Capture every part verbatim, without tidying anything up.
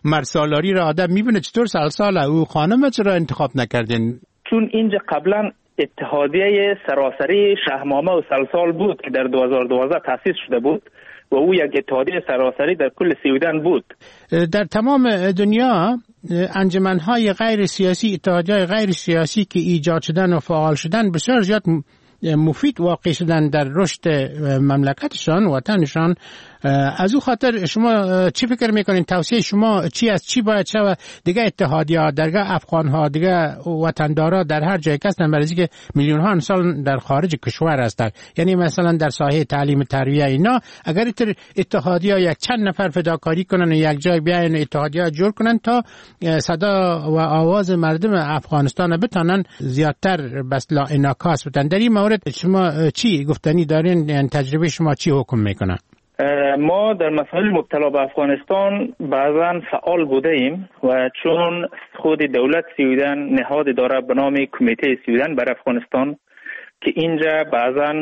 مرسالاری را آدم میبینه چطور سلسال او خانم چرا انتخاب نکردین؟ چون اینجا قبلا اتحادیه سراسری شهمامه و سلسال بود که در دو هزار و دوازده تأسیس شده بود و او یک اتحادیه سراسری در کل سویدن بود. در تمام دنیا انجمنهای غیر سیاسی، اتحادیه غیر سیاسی که ایجاد شدن و فعال شدن بسیار زیاد مفید واقع شدن در رشد مملکتشان، وطنشان. از او خاطر شما چی فکر میکنین؟ توصیه شما چی است؟ چی باید شود دیگه اتحادیه دیگه افغان ها دیگه وطندارا در هر جای هستن، برای اینکه میلیون ها انسان در خارج کشور هستند، یعنی مثلا در ساحه تعلیم تربیت اینا، اگر اتحادیه یک چند نفر فداکاری کنن و یک جای بیاین اتحادیه جور کنن تا صدا و آواز مردم افغانستان بتونن زیادتر بس لا انعکاس بدن، در این مورد شما چی گفتنی دارین؟ یعنی تجربه شما چی حکم میکنه؟ ما در مسائل مبتلا به افغانستان بعضا فعال بوده ایم و چون خود دولت سویدن نهاد داره به نام کمیته سویدن بر افغانستان که اینجا بعضا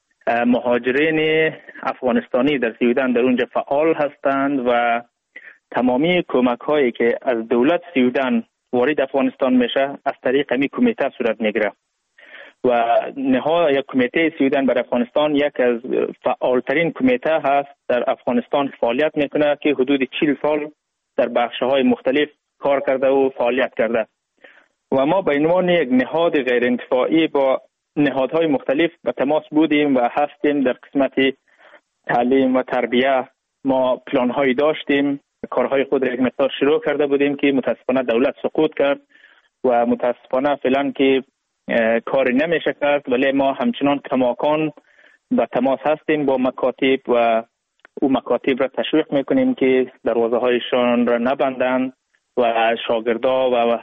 مهاجرین افغانستانی در سویدن در اونجا فعال هستند و تمامی کمک هایی که از دولت سویدن وارد افغانستان میشه از طریق همین کمیته صورت میگیره و نهاد یک کمیته سویدن بر افغانستان یک از فعالترین کمیته هست در افغانستان فعالیت میکنه که حدود چهل سال در بخش‌های مختلف کار کرده و فعالیت کرده و ما به عنوان یک نهاد غیر انتفاعی با نهادهای مختلف به تماس بودیم و هستیم. در قسمت تعلیم و تربیت ما پلان‌هایی داشتیم، کارهای خود را یک مقدار شروع کرده بودیم که متاسفانه دولت سقوط کرد و متاسفانه فعلا که کاری نمیشه کرد، ولی ما همچنان کماکان به تماس هستیم با مکاتب و او مکاتب را تشویق میکنیم که دروازه هایشان را نبندند و شاگردا و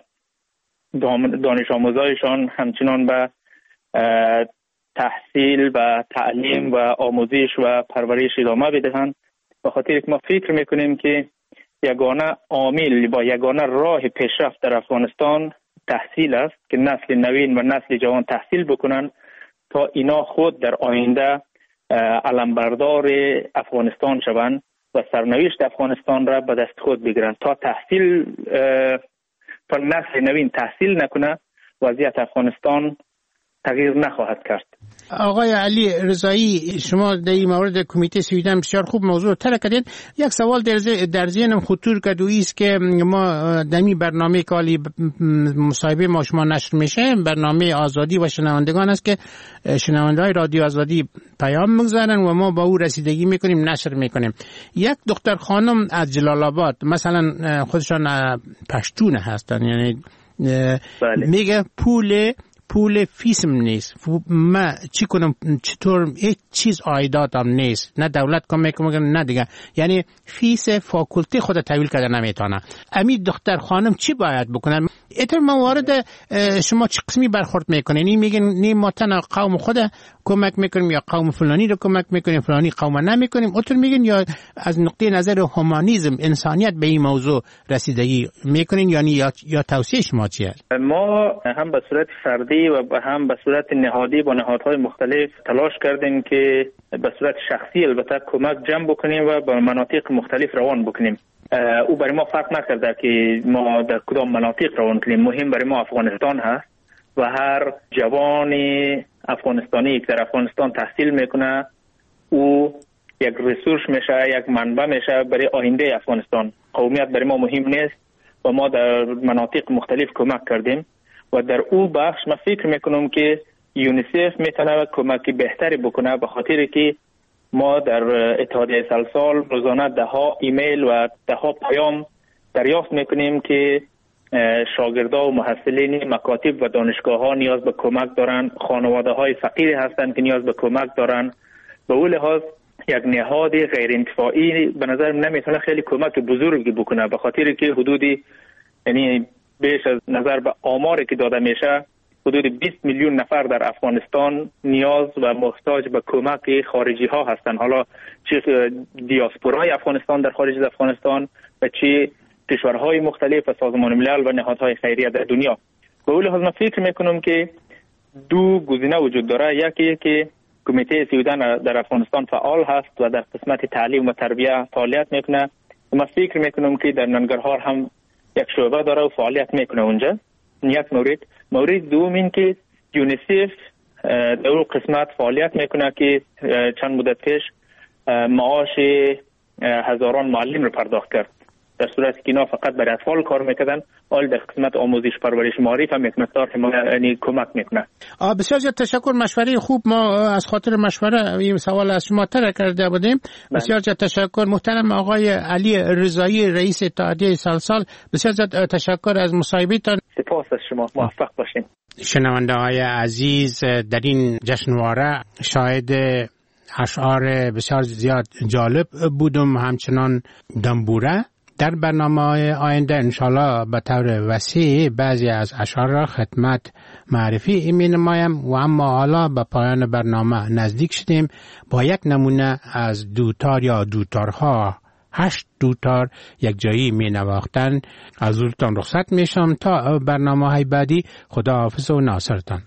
دانش آموزایشان همچنان به تحصیل و تعلیم و آموزش و پرورش ادامه بدهند. به خاطر که ما فکر میکنیم که یگانه عامل با یگانه راه پیشرفت در افغانستان تحصیل است که نسل نوین و نسل جوان تحصیل بکنن تا اینا خود در آینده علمبردار افغانستان شوند و سرنوشت افغانستان را به دست خود بگیرند. تا تحصیل تا نسل نوین تحصیل نکنه وضعیت افغانستان تغییر نخواهد کرد. آقای علی رضایی، شما در این مورد کمیته سویدن بسیار خوب موضوع طرح کردید. یک سوال در ذهنم خطور کرد و است که ما در این برنامه کالی مصاحبه ما شما نشر میشه، برنامه آزادی و شنوندگان است که شنونده‌های رادیو آزادی پیام میگذارن و ما با او رسیدگی میکنیم، نشر میکنیم. یک دختر خانم از جلال آباد مثلا خودشان پشتون هستن، یعنی بله. میگه پول پول فیسم نیست، ما چی کنم، چطور هیچ چیز عایداتم نیست، نه دولت کمک میکنه نه دیگه، یعنی فیس فاکولته خود تحویل کرده نمیتونه. امی دختر خانم چی باید بکنن؟ اتر ما وارد شما چه قسمی برخورد میکنین؟ این میگن نیم ما تنها قوم خود کمک میکنیم یا قوم فلانی رو کمک میکنیم فلانی قوم نمیکنیم، اتر میگن یا از نقطه نظر هومانیسم انسانیت به این موضوع رسیدگی میکنین، یعنی یا, یا توصیه شما چیه؟ ما هم به صورت فردی و هم به صورت نهادی با نهادهای مختلف تلاش کردیم که به صورت شخصی البته کمک جمع بکنیم و به مناطق مختلف روان بکنیم. او برای ما فرق نکرده که ما در کدام مناطق روان کنیم، مهم برای ما افغانستان هست و هر جوان افغانستانی که در افغانستان تحصیل میکنه او یک ریسورس میشه، یک منبع میشه برای آینده افغانستان. قومیت برای ما مهم نیست و ما در مناطق مختلف کمک کردیم و در او بخش من فکر میکنم که یونیسف میتونه کمک بهتری بکنه، به خاطر که ما در اتحادیه سلسال روزانه ده ها ایمیل و ده ها پیام دریافت میکنیم که شاگردا و محصلین مکاتب و دانشگاه ها نیاز به کمک دارن، خانواده های فقیر هستند که نیاز به کمک دارن. به اون لحاظ یک نهاد غیر انتفاعی به نظر نمیتونه خیلی کمک بزرگی بکنه، به خاطر که حدودی یعنی بیش از نظر به آماری که داده میشه حدود بیست میلیون نفر در افغانستان نیاز و محتاج به کمک خارجی ها هستند، حالا چه دیاسپورای افغانستان در خارج از افغانستان و چه کشورهای مختلف و سازمان ملل و نهادهای خیریه در دنیا. به اون لحاظ من فکر میکنم که دو گزینه وجود داره، یکی که کمیته سویدن در افغانستان فعال هست و در قسمت تعلیم و تربیت فعالیت میکنه، من فکر میکنم که در ننگرهار هم یک شعبه داره و فعالیت میکنه اونجا. یک مورد. مورد دوم این که یونیسف در اون قسمت فعالیت میکنه که چند مدت پیش معاش هزاران معلم رو پرداخت کرد، در صورتی که اینا فقط برای اطفال کار میکردن. حال در قسمت آموزش پرورش معارف هم یک مقدار یعنی کمک میکنه. بسیار زیاد تشکر، مشوره خوب. ما از خاطر مشوره این سوال از شما طرح کرده بودیم. بسیار زیاد تشکر محترم آقای علی رضایی، رئیس اتحادیه سلسال. بسیار زیاد تشکر از مصاحبهتان. سپاس از شما، موفق باشین. شنونده های عزیز، در این جشنواره شاهد اشعار بسیار زیاد جالب بودم، همچنان دنبوره. در برنامه آینده انشالله به طور وسیع بعضی از اشعار را خدمت معرفی می نمایم و اما حالا به پایان برنامه نزدیک شدیم با یک نمونه از دوتار یا دوتارها. هشت دوتار یک جایی می نواختن. از حضورتان رخصت می شم تا برنامه های بعدی. خدا حافظ و ناصرتان.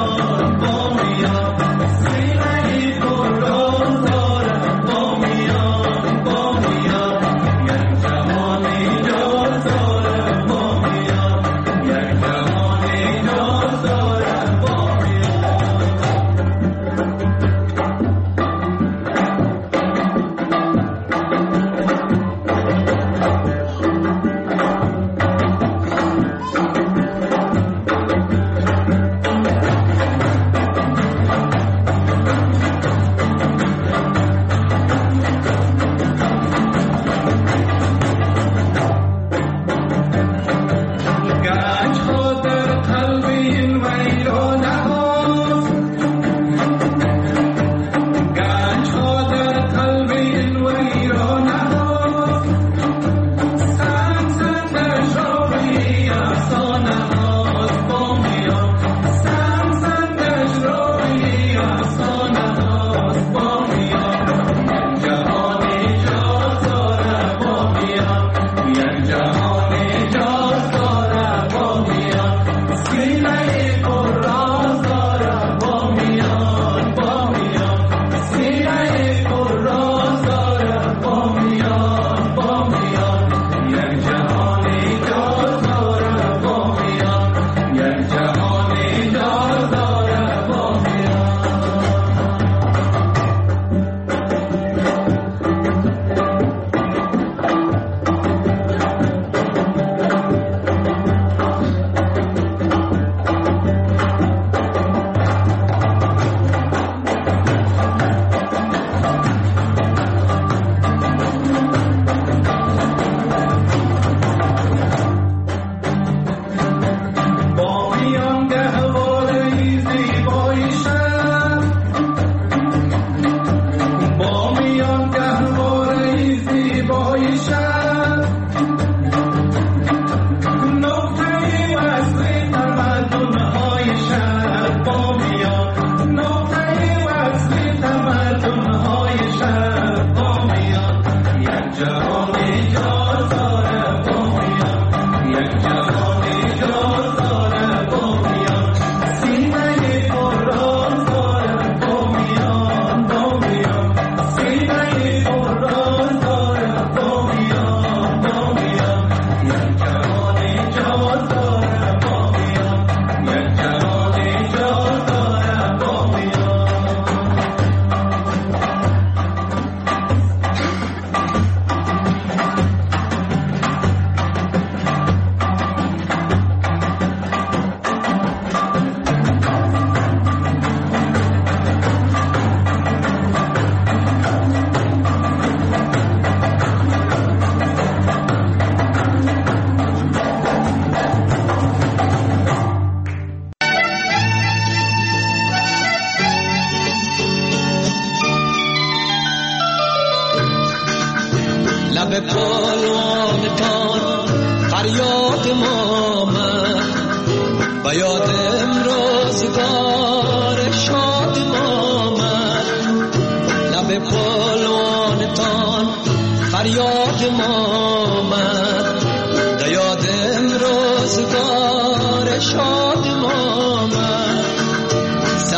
Oh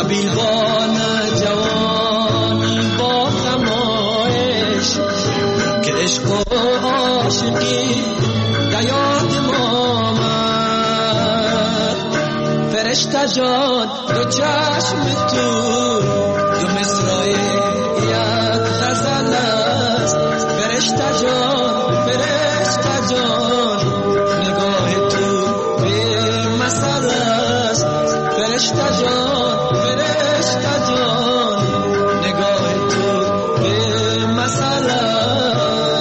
بیلوان جوانی با غمایش که عشق و عاشقی دیاد ما من. فرشته جان دو چشم تو دو مصرای یک غزل است. فرشته جان فرشته جان نگاه تو به مثل است. فرشته جان فرشته جان نگاه تو به مثل است.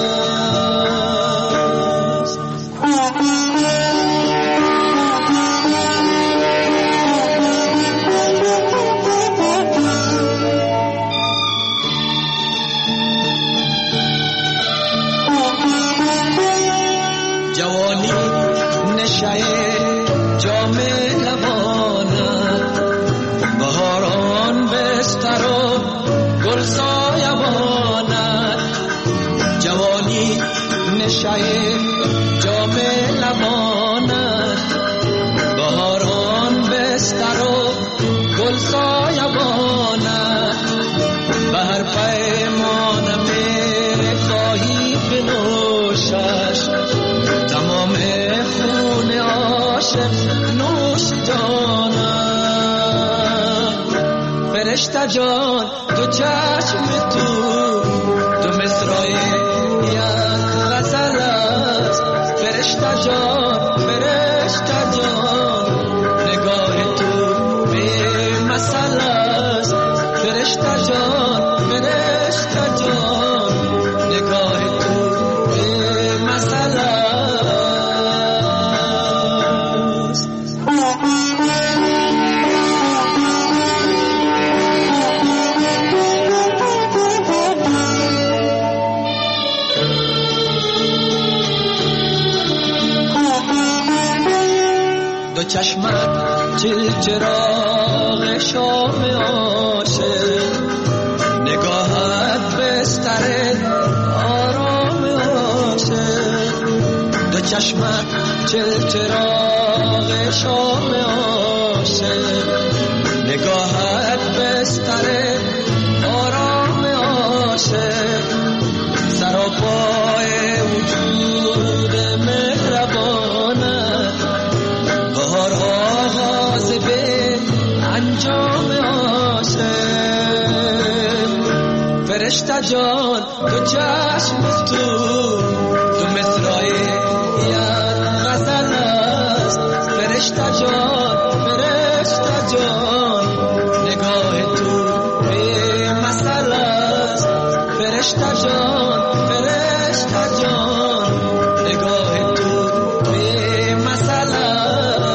جوانی نشه جام لبانت، بهاران بستر و گل سایبانت. جوانی نشه جام لبانت، بهاران بستر و گل سایبانت. به هر پیمان می خواهی بنوشش، تمام خون عاشق نوش جانم. فرشته جان دو چشم تو دو مصرای یک غزل است. فرشته جان فرشته جان نگاه تو به مثل است. فرشته جان فرشته جان نگاه تو به مثل است. دو چشمت چل چراغ شام عاشق، نگاهت بستر آرام عاشق. دو چشمت چل چراغ شام عاشق، نگاهت بستر آرام عاشق. سراپای وجود مهربانت، بهار آغاز به انجام عاشق. فرشته جان دو چشم تو دو مصرای یک غزل است. فرشته جان فرشته جان نگاه تو به مثل است. فرشته جان فرشته جان نگاه تو به مثل است.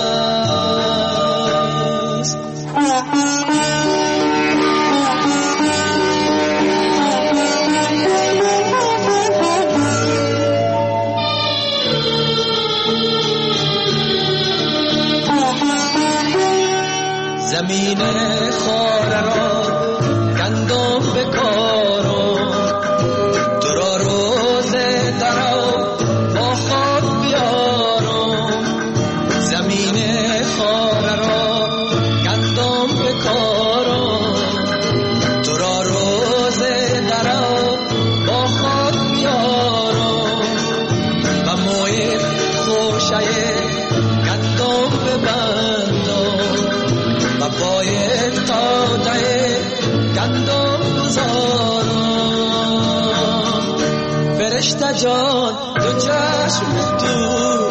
زمین خاره را گندم بکارم، تو را روز درو با خود بیارم. زمین خاره را گندم بکارم، تو را روز درو با خود بیارم. و موی خوشه گندم ببندم، و پای تاده گندم گذارم. فرشته جان دو چشم تو